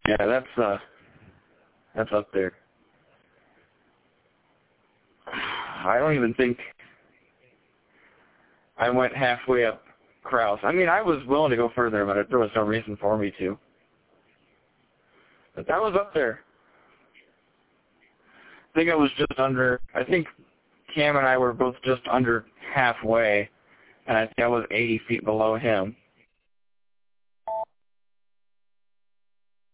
Yeah, that's up there. I don't even think I went halfway up Krause. I mean, I was willing to go further, but there was no reason for me to. But that was up there. I think I was just under, I think Cam and I were both just under halfway, and I think I was 80 feet below him.